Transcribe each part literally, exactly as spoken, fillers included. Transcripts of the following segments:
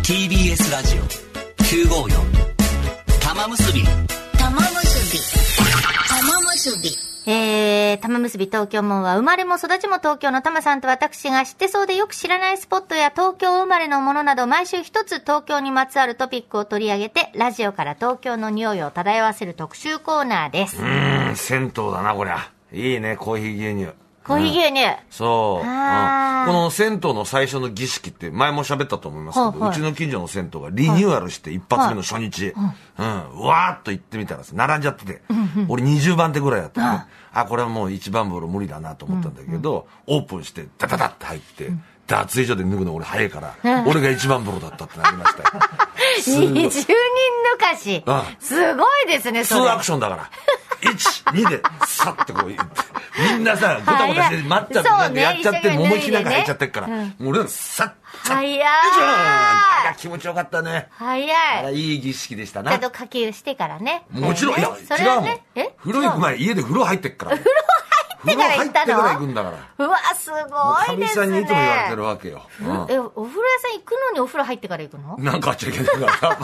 ティービーエス ラジオきゅうごーよん玉結び玉結び玉結びえー、玉結び東京門は生まれも育ちも東京の玉さんと私が知ってそうでよく知らないスポットや東京生まれのものなど毎週一つ東京にまつわるトピックを取り上げてラジオから東京の匂いを漂わせる特集コーナーです。 うーん、銭湯だなこりゃ。いいね、コーヒー牛乳。 コーヒー牛乳、うん、 そう、うん、 あーこの銭湯の最初の儀式って前も喋ったと思いますけど、 はいはい、 うちの近所の銭湯がリニューアルして一発目の初日、はいはいうん、うわーっと行ってみたら並んじゃってて、うんうん、俺にじゅうばん手ぐらいだったのね、うん、あこれはもう一番風呂無理だなと思ったんだけど、うんうん、オープンしてダダダって入って、うん、脱衣所で脱ぐの俺早いから、うん、俺が一番風呂だったってなりましたよにじゅうにん抜かし、うん、すごいですねそれ。 ツーアクションだからいち、にでさってこう言ってみんなさごたごたして待っちゃってなんかやっちゃって桃引きなんか入っちゃってっから、ねうん、俺はさっ早いあら気持ちよかったね。 早い。 あらいい儀式でしたな。 ちゃんと下級してからね。 もちろん、ね、いやそれはね、 違うもん。え風呂行く前家で風呂入ってっから。 風呂入ってから行ったの？ 風呂入ってから行くんだから。 うわすごいですね。 神さんにいつも言われてるわけよ。 うん、えお風呂屋さん行くのにお風呂入ってから行くの？ なんかあっちゃいけないから。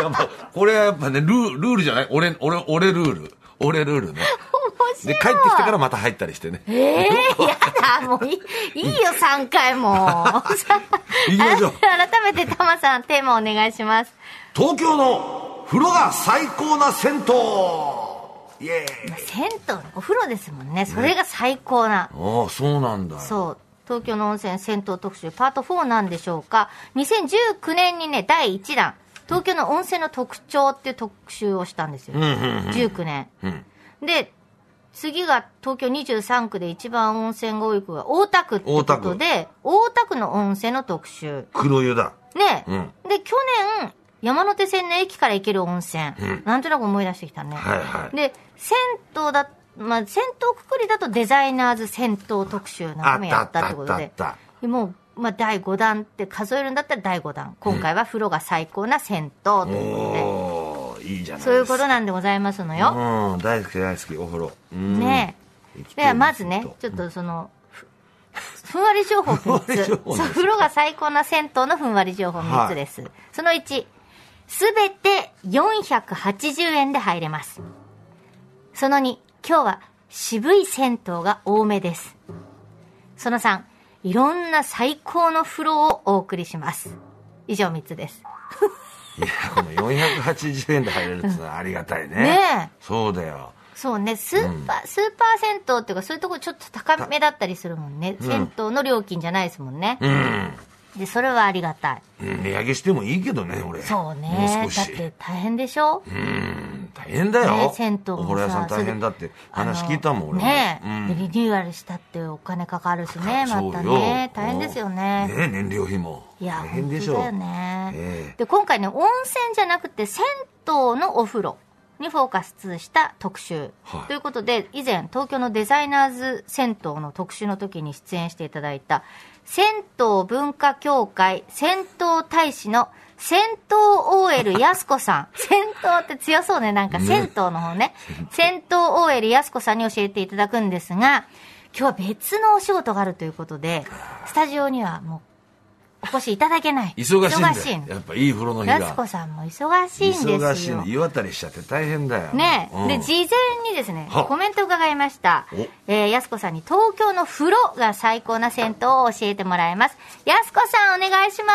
やっぱこれはやっぱねルールールじゃない。俺俺俺ルール俺ルールね。で帰ってきてからまた入ったりしてね。 えー、やだもういいいいよさんかいも行きましょう。 改めてタマさんテーマお願いします。 東京の風呂が最高な銭湯。イエーイ。 銭湯のお風呂ですもんね。それが最高な。 ね、ああそうなんだ。 そう東京の温泉銭湯特集パートフォーなんでしょうか。にせんじゅうきゅうねんにねだいいちだん東京の温泉の特徴っていう特集をしたんですよ、うんうんうん、じゅうきゅうねん、うん、で次が東京にじゅうさんくで一番温泉が多い区が大田区ってことで大田区の温泉の特集。 黒湯だね、うん、で去年山手線の駅から行ける温泉、うん、なんとなく思い出してきたね、はいはい、で銭湯だ、まあ、銭湯くくりだとデザイナーズ銭湯特集なんかもやったってことでもう、まあ、だいごだんって数えるんだったらだいごだん今回は風呂が最高な銭湯ということで、うん、いいじゃないですか。そういうことなんでございますのよ、 うん、大好き大好きお風呂ねえ。ではまずねちょっとそのふんわり情報みっつそう風呂が最高な銭湯のふんわり情報みっつです、はい、そのいちすべてよんひゃくはちじゅうえんで入れます。そのに今日は渋い銭湯が多めです。そのさんいろんな最高の風呂をお送りします。以上みっつですいやこのよんひゃくはちじゅうえんで入れるってのはありがたいね。 ねえそうだよ。 そうねスーパー、うん、スーパー銭湯っていうかそういうところちょっと高めだったりするもんね、うん、銭湯の料金じゃないですもんね、うんでそれはありがたい、 うん、値上げしてもいいけどね俺。 そうねだって大変でしょ。 うん大変だよ、ね、銭湯もさお風呂屋さん大変だって話聞いたもん俺もね、うん、リニューアルしたってお金かかるしねまたね大変ですよね。 ね燃料費も大変でしょ。いや本当だよね、 えー、 で今回ね温泉じゃなくて銭湯のお風呂にフォーカスした特集、はい、ということで以前東京のデザイナーズ銭湯の特集の時に出演していただいた銭湯文化協会銭湯大使の銭湯 オーエル やすこさん銭湯って強そうねなんか銭湯の方ね、ね銭湯 オーエル やすこさんに教えていただくんですが今日は別のお仕事があるということでスタジオにはもうお越しいただけない。 忙しいんだよ。忙しいやっぱいい風呂の日が。 やすこさんも忙しいんですよ。 忙しいんで湯あたりしちゃって大変だよ。 ね、うん、で事前にですねコメント伺いました。えー、やすこさんに東京の風呂が最高な銭湯を教えてもらいます。やすこさんお願いします。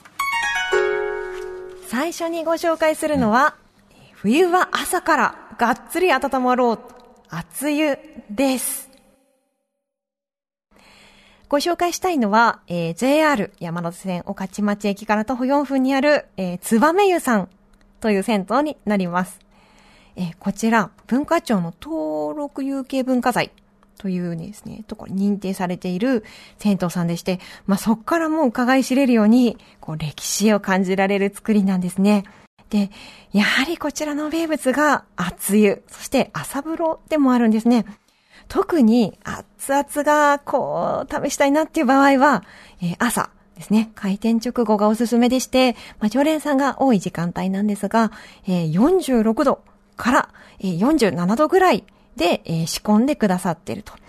最初にご紹介するのは、うん、冬は朝からがっつり温まろう熱湯です。ご紹介したいのは、えー、ジェイアール 山手線御徒町駅から徒歩よんぷんにある、えー、燕湯さんという銭湯になります。えー、こちら文化庁の登録有形文化財というですねところ認定されている銭湯さんでして、まあ、そこからもう伺い知れるようにこう歴史を感じられる作りなんですね。で、やはりこちらの名物が熱湯、そして朝風呂でもあるんですね。特に熱々がこう試したいなっていう場合は、えー、朝ですね、開店直後がおすすめでして、まあ、常連さんが多い時間帯なんですが、えー、よんじゅうろくどから、えー、よんじゅうななどぐらいで、えー、仕込んでくださっていると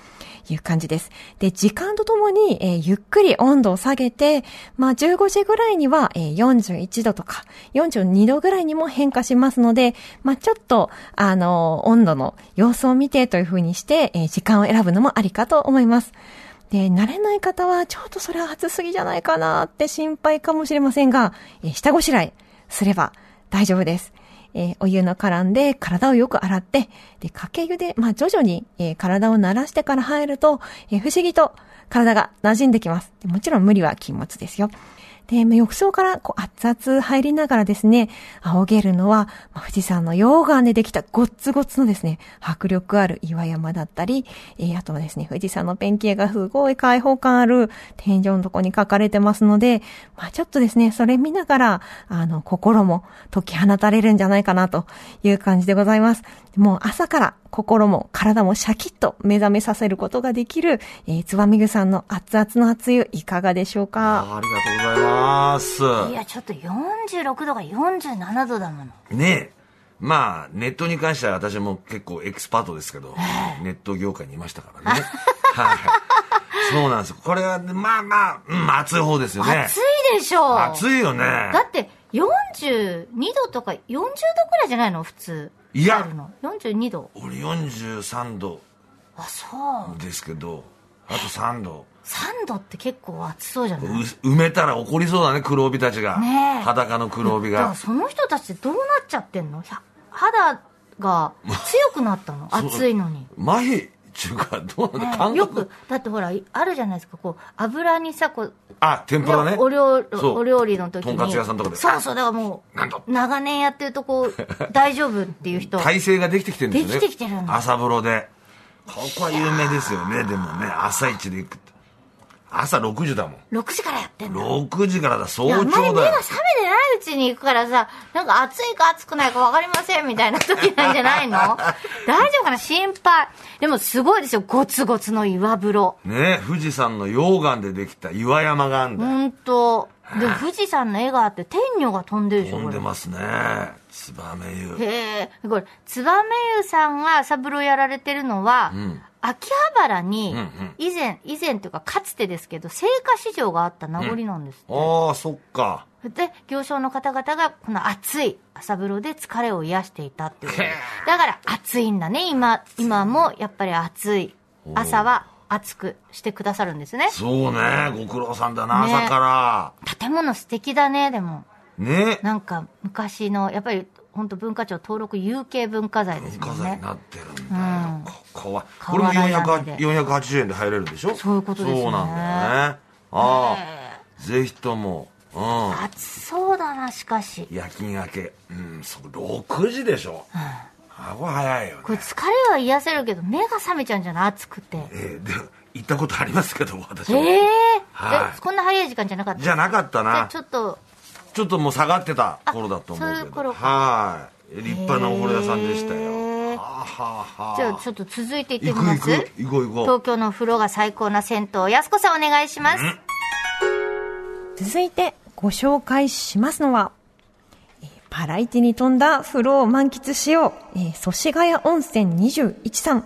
いう感じです。で、時間とともに、えー、ゆっくり温度を下げて、まあ、じゅうごじぐらいには、えー、よんじゅういちどとか、よんじゅうにどぐらいにも変化しますので、まあ、ちょっと、あのー、温度の様子を見てという風にして、えー、時間を選ぶのもありかと思います。で、慣れない方は、ちょっとそれは暑すぎじゃないかなって心配かもしれませんが、えー、下ごしらえすれば大丈夫です。えー、お湯の絡んで体をよく洗って、で、かけ湯で、まあ、徐々に、えー、体を慣らしてから入ると、えー、不思議と体が馴染んできます。でもちろん無理は禁物ですよ。で、浴槽からこう熱々入りながらですね、仰げるのは、まあ、富士山の溶岩でできたゴッツゴツのですね、迫力ある岩山だったり、えー、あとはですね、富士山のペンキ絵がすごい開放感ある天井のとこに書かれてますので、まあちょっとですね、それ見ながら、あの、心も解き放たれるんじゃないかなという感じでございます。もう朝から心も体もシャキッと目覚めさせることができる、えー、燕具さんの熱々の熱湯いかがでしょうか。 あ, ありがとうございます。 いや、ちょっとよんじゅうろくどがよんじゅうななどだもの。 ねえ。まあ、ネットに関しては私も結構エキスパートですけど、ネット業界にいましたからね。はい。そうなんですよ。これは、まあまあ、うん、暑い方ですよね。 暑いでしょう。 暑いよね。 だって、よんじゅうにどとかよんじゅうどくらいじゃないの普通。 いや。 よんじゅうにど。 俺よんじゅうさんど。 あ、そう。 ですけど、あとさんど。 さんどって結構暑そうじゃない？ 埋めたら怒りそうだね、黒帯たちが。 ねえ。 裸の黒帯が。 だからその人たちってどうなっちゃってんの？肌が強くなったの暑いのに。 麻痺っていうか、どうなんだ、 ね、よく、だってほら、あるじゃないですか、こう、油にさ、こう、 あ、天ぷらね。 お料、お料理の時に。 とんかつ屋さんとかで。 そうそう、だからもう、長年やってるとこう、大丈夫っていう人。 体勢ができてきてるんですよね。 できてきてるんだ。 朝風呂で。ここは有名ですよね、でもね、朝一で行く。朝ろくじだもん。 ろくじからやってんだ。 ろくじからだ、早朝だよ。 あんまり目が覚めてないうちに行くからさ、なんか暑いか暑くないか分かりませんみたいな時なんじゃないの？大丈夫かな？心配。でもすごいですよ、ゴツゴツの岩風呂。 ね、富士山の溶岩でできた岩山があるんだよ。 ほんと。でも富士山の絵があって天女が飛んでるでしょ。 飛んでますね。燕湯。 へえ。これ、燕湯さんが朝風呂やられてるのは、うん、秋葉原に以前、うんうん、以前というかかつてですけど青果市場があった名残なんですって、うん、 ああそっか。 で行商の方々がこの暑い朝風呂で疲れを癒していたっていう。だから暑いんだね。今今もやっぱり暑い朝は暑くしてくださるんですね。 そうね、ご苦労さんだな、ね、朝から。 建物素敵だね。でもね、 なんか昔のやっぱり本当文化庁登録有形文化財ですもんね。 文化財になってるんだよ、うん、ここはこれもよんひゃくはちじゅうえんで入れるんでしょ。 そういうことですね。 そうなんだよね。ああ、ぜひとも、うん、 暑そうだな。しかし夜勤明け、うん、そうろくじでしょ、うん、あこれ早いよね。 これ疲れは癒せるけど目が覚めちゃうんじゃない？暑くて。 えー、で行ったことありますけど私は。 えーはい、 えこんな早い時間じゃなかった？ じゃなかったな。 ちょっとちょっともう下がってた頃だと思うけど。そういう頃か。はい。立派なお風呂屋さんでしたよ。ははは。 じゃあちょっと続いていってみます？ 行く行く行こう行こう。 東京の風呂が最高な銭湯、安子さんお願いします。 続いてご紹介しますのは、えー、パライチに富んだ風呂を満喫しよう、えー、祖師ヶ谷温泉にじゅういちさん。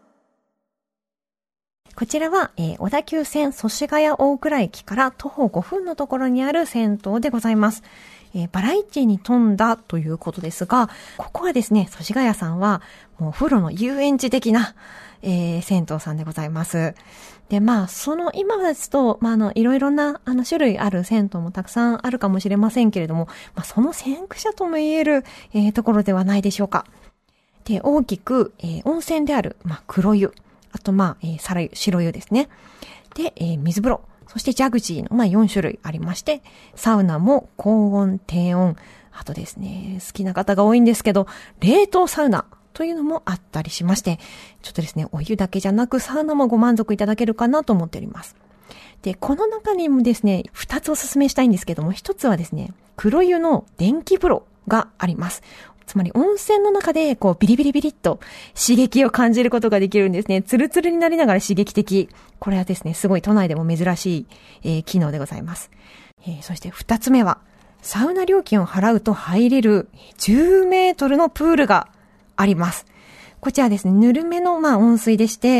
こちらは、えー、小田急線祖師ヶ谷大倉駅から徒歩ごふんのところにある銭湯でございます。えー、バラ市に富んだということですが、ここはですね、祖師ヶ谷さんはもうお風呂の遊園地的な、えー、銭湯さんでございます。で、まあ、その今ですと、まあ、あの、いろいろな、あの、種類ある銭湯もたくさんあるかもしれませんけれども、まあ、その先駆者とも言える、えー、ところではないでしょうか。で、大きく、えー、温泉である、まあ、黒湯。あと、まあ、えー、皿湯、白湯ですね。で、えー、水風呂。そしてジャグジーの、まあ、よんしゅるいありまして、サウナも高温、低温。あとですね、好きな方が多いんですけど、冷凍サウナというのもあったりしまして、ちょっとですね、お湯だけじゃなくサウナもご満足いただけるかなと思っております。で、この中にもですね、二つお勧めしたいんですけども、一つはですね、黒湯の電気風呂があります。つまり温泉の中でこうビリビリビリっと刺激を感じることができるんですね。ツルツルになりながら刺激的。これはですね、すごい都内でも珍しい、えー、機能でございます。えー、そして二つ目は、サウナ料金を払うと入れるじゅうメートルのプールがあります。こちらですね、ぬるめのまあ温水でして、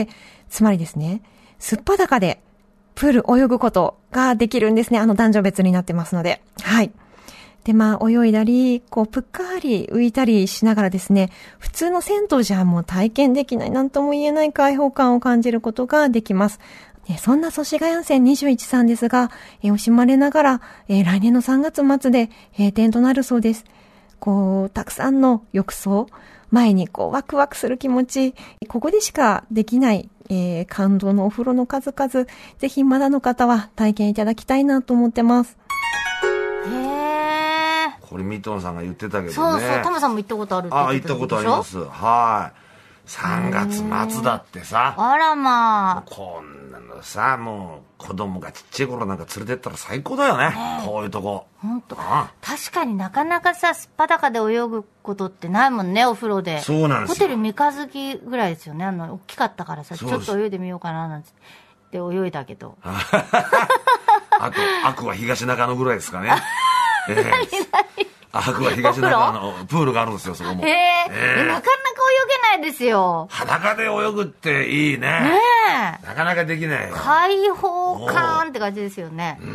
つまりですね、すっぱだかでプール泳ぐことができるんですね。あの男女別になってますので。はい。で、まあ、泳いだり、こう、ぷっかり浮いたりしながらですね、普通の銭湯じゃもう体験できない、なんとも言えない開放感を感じることができます。そんな祖師ヶ谷温泉にじゅういちさんですが、えー、惜しまれながら、えー、来年のさんがつ末で閉店となるそうです。こう、たくさんの浴槽、前にこう、ワクワクする気持ち、ここでしかできない、えー、感動のお風呂の数々、ぜひまだの方は体験いただきたいなと思ってます。 へー。 これミトンさんが言ってたけどね。 そうそう、タマさんも行ったことあるって言ってたでしょ。 ああ、行ったことあります。はい。さんがつ末だってさ。 あらまあ。 こんなのさ、もう子供がちっちゃい頃なんか連れてったら最高だよね。ね、こういうとこ。 ほんと。確かになかなかさ、すっぱだかで泳ぐことってないもんね、お風呂で。 そうなんですよ。 ホテル三日月ぐらいですよね。あの、大きかったからさ、ちょっと泳いでみようかななんて。で、泳いだけど。 あと、アクア東中野ぐらいですかね。えー、何何アクア東中野のプールがあるんですよ、そこも。 えー、えー、なかなか泳げないですよ。 裸で泳ぐっていいね。 ねえ。 なかなかできないよ。 開放感って感じですよね。 うん。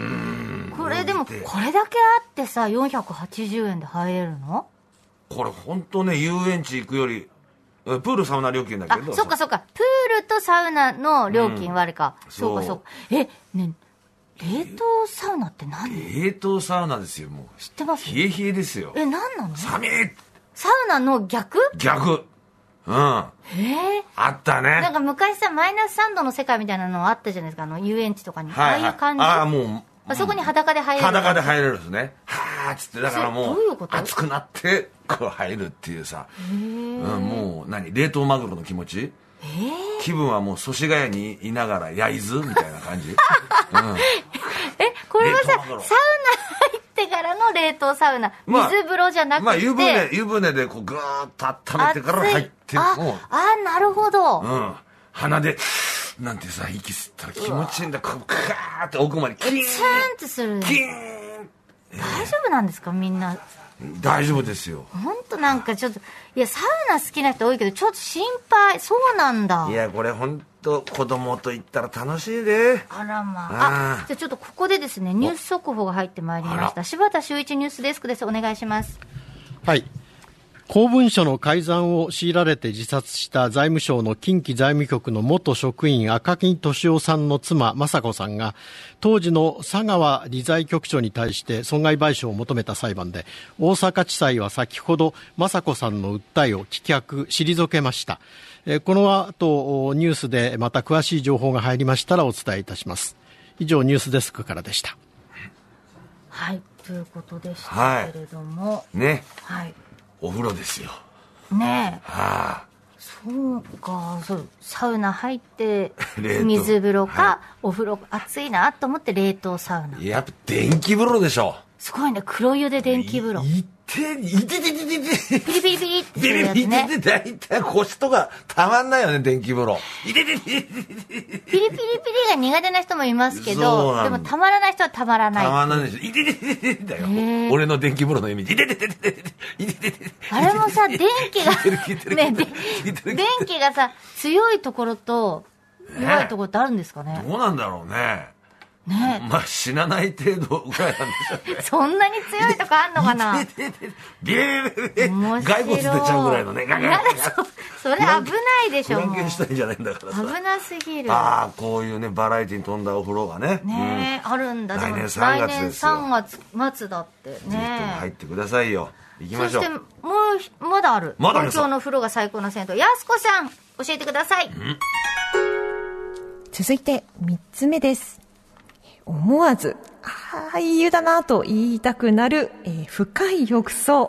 これでも、これだけあってさ、よんひゃくはちじゅうえんで入れるの？ これほんとね、遊園地行くより、プールサウナ料金だけど。 あ、そっかそっか。プールとサウナの料金割るか。うん、そうかそうか。え、ね、冷凍サウナって何？ 冷凍サウナですよ、もう。 知ってます？ 冷え冷えですよ。 え、何なの？ 寒い。 サウナの逆？ 逆。うん。 へえ。 あったね。 なんか昔さ、マイナスさんどの世界みたいなのあったじゃないですか、あの、遊園地とかに。 はいはい、 ああいう感じ。 ああ、もう。 あそこに裸で入れる。 裸で入れるんですね。はーっつって、だからもう、 どういうこと？ 熱くなって、こう入るっていうさ。 へー。 うん、もう、何冷凍マグロの気持ち？ えー、 気分はもう祖師ヶ谷にいながら焼津みたいな感じ、うん、 え、これはさ、サウナ入ってからの冷凍サウナ、 まあ、 水風呂じゃなくて、 まあ湯船、湯船でこうぐーっと温めてから入って、 ああ、なるほど。 うん。鼻で、なんてさ、息吸ったら気持ちいいんだ。こう、カーって奥までキーン。 ツーンってする。 キーン。 大丈夫なんですか、みんな。 大丈夫ですよ。 ほんとなんかちょっと、いや、サウナ好きな人多いけど、ちょっと心配。そうなんだ。 いや、これほんと子供と行ったら楽しいで。 あらまあ。あ、じゃあちょっとここでですね、ニュース速報が入ってまいりました。柴田修一ニュースデスクです。お願いします。 はい。公文書の改ざんを強いられて自殺した財務省の近畿財務局の元職員赤木俊夫さんの妻雅子さんが当時の佐川理財局長に対して損害賠償を求めた裁判で大阪地裁は先ほど雅子さんの訴えを棄却退けました。この後ニュースでまた詳しい情報が入りましたらお伝えいたします。以上ニュースデスクからでした。 はい、ということでしたけれども、 はい、ね、 はい、 お風呂ですよ。 ねえ。 はあ、 そうか、そう、サウナ入って水風呂か、はい、お風呂暑いなと思って冷凍サウナ。 やっぱ電気風呂でしょ。 すごいね、黒湯で電気風呂。 いっていてててててピリピリピリっていうやつね。 ピリピリって大体腰とかたまんないよね、電気風呂。いてててててピリピリピリが苦手な人もいますけど、でもたまらない人はたまらない。 たまらないでしょ。いてててててだよ。俺の電気風呂の意味。いてててててていてててて。 あれもさ、電気がね、電気がさ強いところと弱いところってあるんですかね。 どうなんだろうね。 ね、 まあ死なない程度ぐらいなんでしょうね。 そんなに強いとこあんのかな。 ビービー骸骨出ちゃうぐらいのね。ガガガそれ危ないでしょ。 フランケンシュタインじゃないんだからさ。 危なすぎる。 ああ、こういうねバラエティに富んだお風呂がね。 ね、うん、あるんだ。 来年さんがつですよ。来年さんがつ末だってね。 ぜひとも入ってくださいよ。行きましょう。 そしてもうまだある。 まだある。 東京の風呂が最高の銭湯。やすこさん教えてください。うん、 続いてみっつめです。思わず、ああ、いい湯だなと言いたくなる、えー、深い浴槽。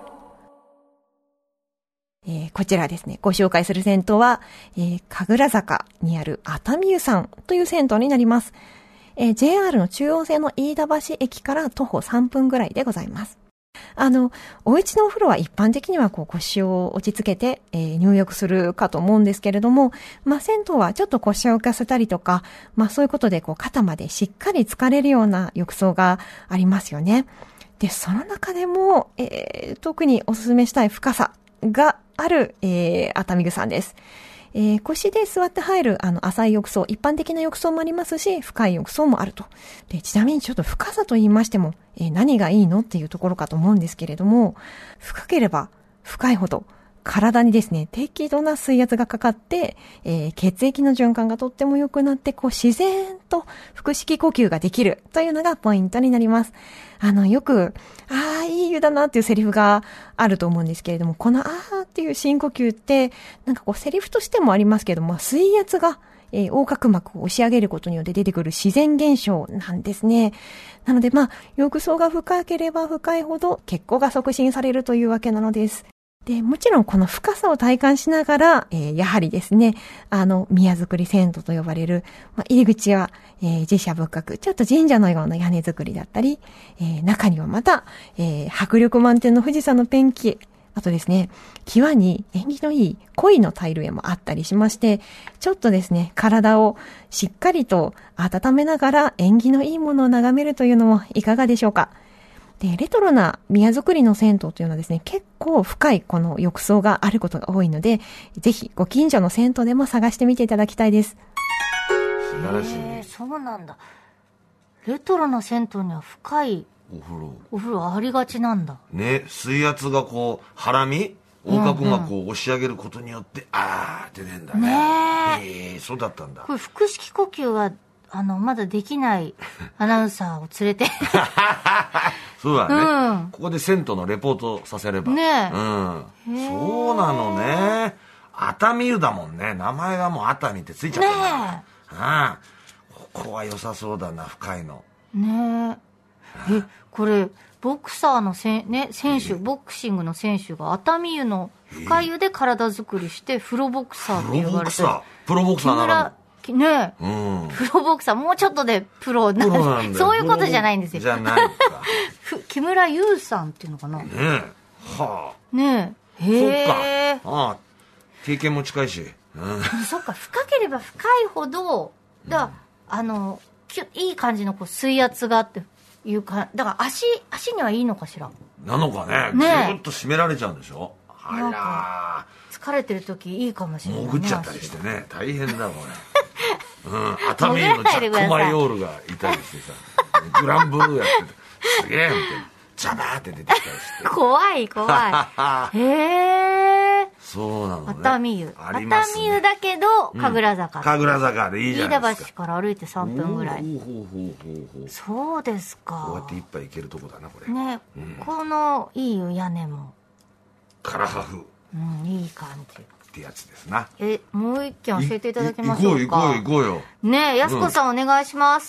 えー、こちらですね、ご紹介する銭湯は、えー、神楽坂にある熱海湯さんという銭湯になります。えー、ジェイアール の中央線の飯田橋駅から徒歩さんぷんぐらいでございます。あの、お家のお風呂は一般的にはこう腰を落ち着けて、えー、入浴するかと思うんですけれども、まあ、銭湯はちょっと腰を浮かせたりとか、まあ、そういうことでこう肩までしっかり浸かれるような浴槽がありますよね。で、その中でも、えー、特にお勧めしたい深さがある、えー、熱海湯さんです。 えー、腰で座って入るあの浅い浴槽、一般的な浴槽もありますし、深い浴槽もあると。で、ちなみにちょっと深さと言いましても、えー、何がいいのっていうところかと思うんですけれども、深ければ深いほど、体にですね、適度な水圧がかかって、えー、血液の循環がとっても良くなって、こう自然と腹式呼吸ができるというのがポイントになります。あの、よく、ああ、いい湯だなっていうセリフがあると思うんですけれども、このあーっていう深呼吸って、なんかこうセリフとしてもありますけれども、水圧が、えー、横隔膜を押し上げることによって出てくる自然現象なんですね。なので、まあ、浴槽が深ければ深いほど血行が促進されるというわけなのです。で、もちろんこの深さを体感しながら、えー、やはりですね、あの、宮造り銭湯と呼ばれる、まあ、入り口は、えー、寺社仏閣、ちょっと神社のような屋根作りだったり、えー、中にはまた、えー、迫力満点の富士山のペンキ、あとですね、際に縁起のいい鯉のタイル絵もあったりしまして、ちょっとですね、体をしっかりと温めながら縁起のいいものを眺めるというのもいかがでしょうか。で、レトロな宮造りの銭湯というのはですね、結構深いこの浴槽があることが多いので、ぜひご近所の銭湯でも探してみていただきたいです。 素晴らしい。 へー、そうなんだ。レトロな銭湯には深いお風呂。 お風呂ありがちなんだ。 ね、水圧がこう、ハラミ横隔膜がこう押し上げることによって、うんうん、あーって出るんだね。 ねえー、そうだったんだ。 これ腹式呼吸は、あの、まだできないアナウンサーを連れて。 そうだね、 うん。 ここで銭湯のレポートさせれば。 ねえ。 うん。そうなのね。熱海湯だもんね。名前がもう熱海ってついちゃってるんだ。ねえ。ああ。ここは良さそうだな、深いの。 ねえ。え、これ、ボクサーのせ、ね、選手、ボクシングの選手が熱海湯の深湯で体作りして、プロボクサーって呼ばれてる。 プロボクサー。プロボクサーなら。 ねえ、 うん、 プロボクサー、もうちょっとでプロな、 プロなんだよ。 そういうことじゃないんですよ。 じゃないか。 木村優さんっていうのかな。 ねえ。はあ。 ねえ。へえ。 そっか。ああ。経験も近いし。 うん、そっか、深ければ深いほど、だ、うん、あの、いい感じのこう水圧があっていうか、だから足、足にはいいのかしら。 なのかね。 ねえ。 ずっと締められちゃうんでしょ。あら。 疲れてる時いいかもしれない、ね。 潜っちゃったりしてね。大変だ、これ。うん、熱海のジャック・マヨールがいたりしてさ、グランブルーやってて、すげえみたいな、ジャバーって出てきたりして。 怖い、怖い。へえ。 そうなのね。 熱海湯。 ありますね。 熱海湯だけど、神楽坂。 神楽坂でいいじゃないですか。 飯田橋から歩いてさんぷんぐらい。 ほうほうほうほうほう。 そうですか。 こうやって一杯いけるとこだな、これ。 ね、うん、このいい屋根も。 カラハフ。 うん、いい感じ。 ってやつですな。 え、もう一件教えていただけましょうか。 行こう行こう行こうよ。 ねえ、やすこさん、うん、お願いします。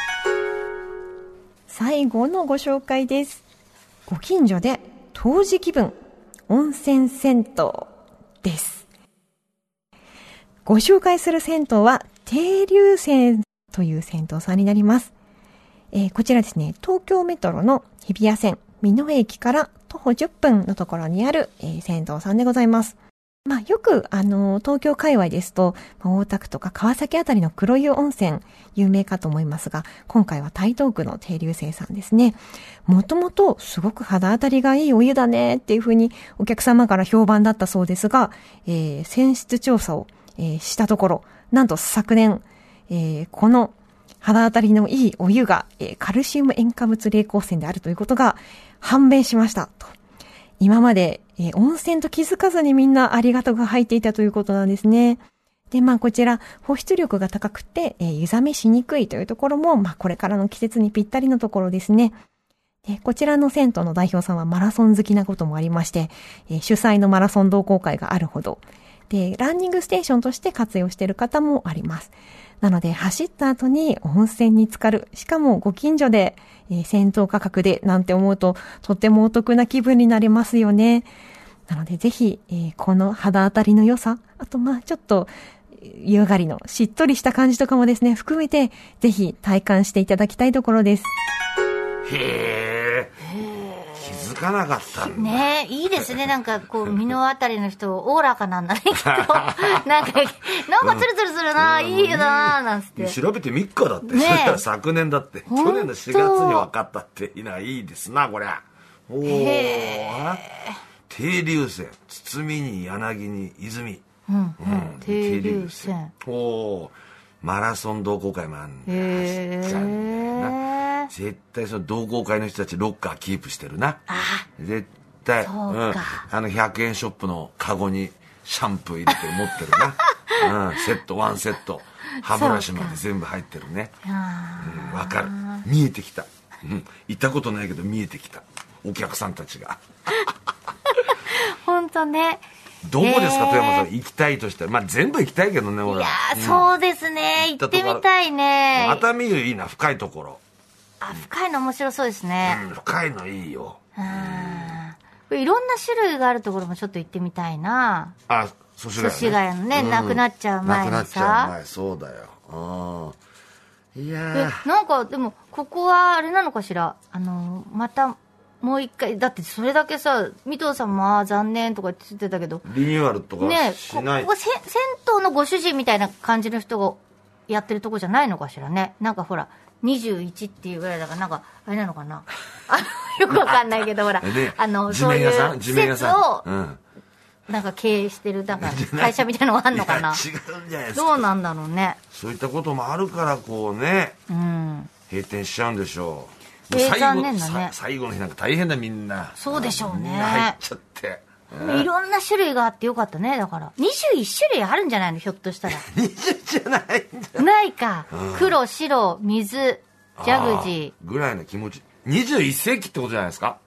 最後のご紹介です。ご近所で湯治気分温泉銭湯です。ご紹介する銭湯は停留泉という銭湯さんになります。えー、こちらですね、東京メトロの日比谷線美濃駅から徒歩じゅっぷんのところにある、えー、銭湯さんでございます。まあ、よく、あの、東京界隈ですと、大田区とか川崎あたりの黒湯温泉、有名かと思いますが、今回は台東区の停留泉さんですね。もともと、すごく肌当たりがいいお湯だねっていうふうに、お客様から評判だったそうですが、えー、泉質調査を、えー、したところ、なんと昨年、えー、この肌当たりのいいお湯が、えー、カルシウム塩化物冷光泉であるということが判明しましたと。今まで、えー、温泉と気づかずにみんなありがとうが入っていたということなんですね。で、まあこちら保湿力が高くて、えー、湯冷めしにくいというところも、まあこれからの季節にぴったりのところですね。で、こちらの銭湯の代表さんはマラソン好きなこともありまして、えー、主催のマラソン同好会があるほど、で、ランニングステーションとして活用している方もあります。なので走った後に温泉に浸かる、しかもご近所で、えー、銭湯価格でなんて思うととってもお得な気分になりますよね。なのでぜひ、えー、この肌当たりの良さ、あとまあちょっと湯上がりのしっとりした感じとかもですね、含めてぜひ体感していただきたいところです。 へー。気づかなかったんだねえ、いいですね。なんかこう身のあたりの人おおらかなんだねきっと。なんかなんかツルツルするな、うん、いいよななんつって。 調べてみっかだって。ね、昨年だって。去年のしがつに分かったっていいないいですなこりゃ。おお。停留泉、包みに柳に泉。 うんうん、停留線。 おー、マラソン同好会もあるんだよ。 へ走っちゃうんだよな。絶対その同好会の人たちロッカーキープしてるな。 あ絶対。 そうか、 うん、あのひゃくえんショップのカゴにシャンプー入れて持ってるな。うん、セットワンセット歯ブラシまで全部入ってるね。わ、うん、かる。見えてきた。うん、行ったことないけど見えてきたお客さんたちが。 本当ね。 どこですか、富山さん。行きたいとしたら、まあ全部行きたいけどね、俺は。いやー、うん、そうですね。行ってみたいね。 熱海湯いいな、深いところ。 あ、深いの面白そうですね。 うん、深いのいいよ。 うん、いろんな種類があるところもちょっと行ってみたいな。 あ、寿司寿司がやのね、うん、なくなっちゃう前にさ。なくなっちゃう前、 そうだよ。うん。いやー。なんか、でも、ここはあれなのかしら。あの、また、もう一回、だってそれだけさ、三藤さんもああ残念とか言ってたけど、 リニューアルとかしない。 ね、ここせ銭湯のご主人みたいな感じの人がやってるとこじゃないのかしらね。なんかほら、にじゅういちっていうぐらいだから、なんか、あれなのかな。あの、よくわかんないけど、ほら、 ね、 あの、そういう施設を、 うん、 なんか経営してる、なんか会社みたいなのがあるのかな。 違うんじゃないですか。 どうなんだろうね。 そういったこともあるから、こうね、 うん、 閉店しちゃうんでしょう。 最後、残念だね、最後の日なんか大変だ、みんな。 そうでしょうね。 みんな入っちゃって。 いろんな種類があってよかったね。だからにじゅういち種類あるんじゃないの、ひょっとしたら。 にじゅうじゃないんじゃないか、うん、黒、白、水、ジャグジーぐらいの気持ち。にじゅういっ世紀ってことじゃないですか。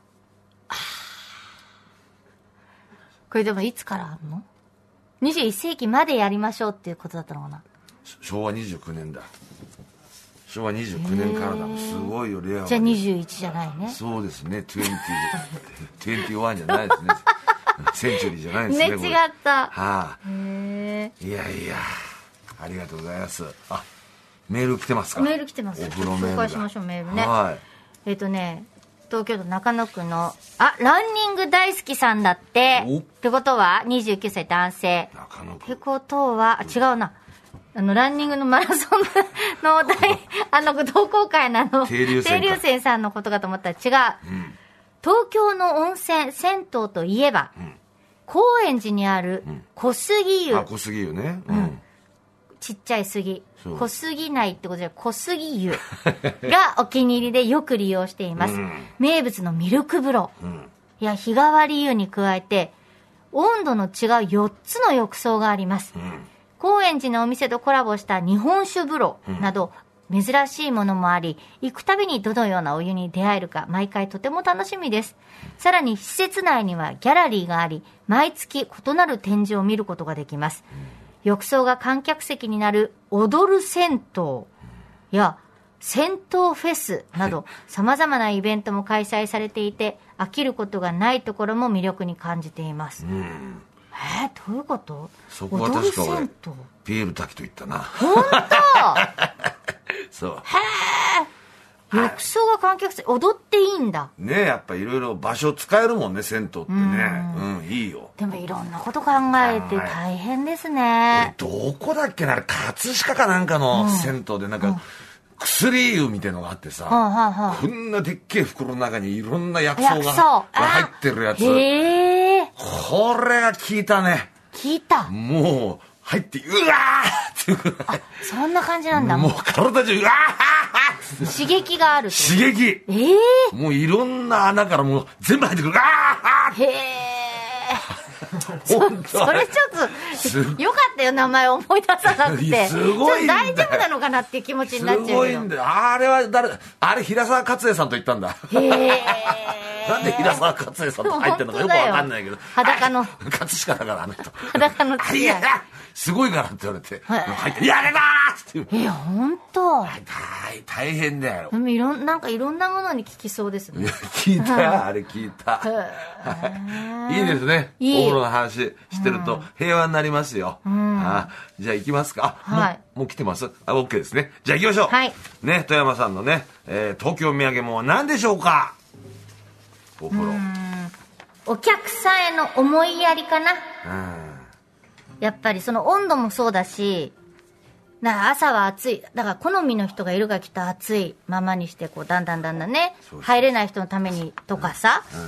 これでもいつからあるの？にじゅういっ世紀までやりましょうっていうことだったのかな。 しょうわにじゅうきゅうねんだ。しょうわにじゅうきゅうねんからだ。すごいよ、レア。 じゃあにじゅういちじゃないね。 そうですね。にじゅう、にじゅういちじゃないですね。センチュリーじゃないですね。 ね、違った。 はあ。へいやいや、ありがとうございます。あ、メール来てますか？ メール来てます。 お風呂メール。 紹介しましょう、メールね。 はい。 えっとね、東京都中野区の、あ、ランニング大好きさんだって。ってことは、にじゅうきゅうさい男性。 中野区。 ってことは、あ、違うな。あの、ランニングのマラソンの大、あの、同好会のあの、 停留線。 停留線さんのことかと思ったら違う。うん、東京の温泉、銭湯といえば、うん、高円寺にある小杉湯。 うん、あ、小杉湯ね。うん。うん、 ちっちゃい杉。小杉内ってことじゃ小杉湯がお気に入りでよく利用しています。うん、名物のミルク風呂。うん、いや、日替わり湯に加えて、温度の違うよっつの浴槽があります。うん、高円寺のお店とコラボした日本酒風呂など、珍しいものもあり、行くたびにどのようなお湯に出会えるか毎回とても楽しみです。さらに施設内にはギャラリーがあり、毎月異なる展示を見ることができます。浴槽が観客席になる踊る銭湯や銭湯フェスなど様々なイベントも開催されていて、飽きることがないところも魅力に感じています。うんえー、どういうこと？ そこは確か俺ピエール滝と言ったな。 本当そう。 へえ。浴槽が観客席踊っていいんだ。 ねえ、やっぱいろいろ場所使えるもんね、銭湯ってね。うん、うん、いいよ。 でもいろんなこと考えて大変ですね。 どこだっけな、あれ葛飾かなんかの銭湯でなんか、うん薬湯みたいのがあってさ、はあはあ、こんなでっけえ袋の中にいろんな薬草が入ってるやつ。 へー。 これが効いたね。 効いた。 もう、入って、うわーっていうぐらい。 あ、そんな感じなんだ。 もう体中、うわー刺激がある。 刺激。 えー。 もういろんな穴からもう全部入ってくる。うわーへー。そ, それちょっとよかったよ、名前思い出さなくて。 すごいんだよ。 大丈夫なのかなっていう気持ちになっちゃう。 すごいんだよ。あれは誰、あれ平沢勝栄さんと言ったんだ。 へー。 なんで平沢勝栄さんと入ってるのかよくわかんないけど。 裸の。 葛飾だからあの人。 裸の付き合い。 すごいからって言われて、入って、やればーって。 いや、ほんと。 大変だよ。 でもいろん、なんかいろんなものに効きそうですね。 聞いた、あれ聞いた。いいですね。お風呂の話してると平和になりますよ。あ、じゃあ行きますか。 はい。 もう来てます？あ、OK ですね。じゃあ行きましょう。 はい。 ね、富山さんのね、東京土産も何でしょうか？お風呂。 お客さんへの思いやりかな。やっぱりその温度もそうだし、な朝は暑い。だから好みの人がいるがきっと暑いままにして、こう、だんだんだんだんね、入れない人のためにとかさ、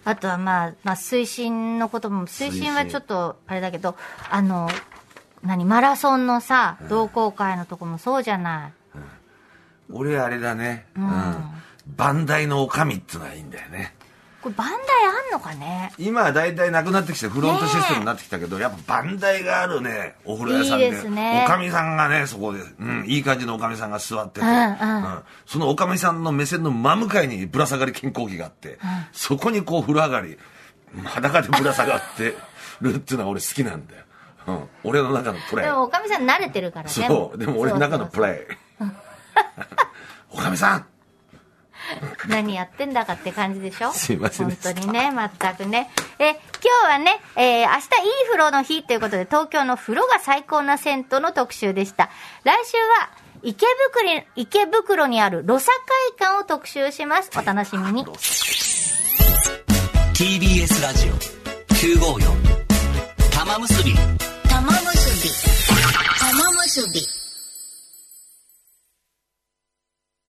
あとはまあ、まあ、推進のことも、推進はちょっと、あれだけど、あの、何、マラソンのさ、同好会のとこもそうじゃない。 うん、俺あれだね、 うん。うん、 バンダイの女将ってのはいいんだよね。 これバンダイあんのかね。 今はだいたいなくなってきてフロントシステムになってきたけど、やっぱバンダイがあるね、お風呂屋さんで。いいですね。おかみさんがね、そこで、うん、いい感じのおかみさんが座ってて、うんうんうん、そのおかみさんの目線の真向かいにぶら下がり健康器があって、うん、そこにこう風呂上がり、裸でぶら下がってるっていうのは俺好きなんだよ。うん、俺の中のプレイ。 でもおかみさん慣れてるからね。 そう、でも俺の中のプレイ。おかみさん何やってんだかって感じでしょ。 すいません。 本当にね、全くね。え、今日はね、えー、明日いい風呂の日ということで、東京の風呂が最高な銭湯の特集でした。来週は、池袋、池袋にあるロサ会館を特集します。お楽しみに。 ティービーエス ラジオきゅうごよん玉結び玉結び玉結び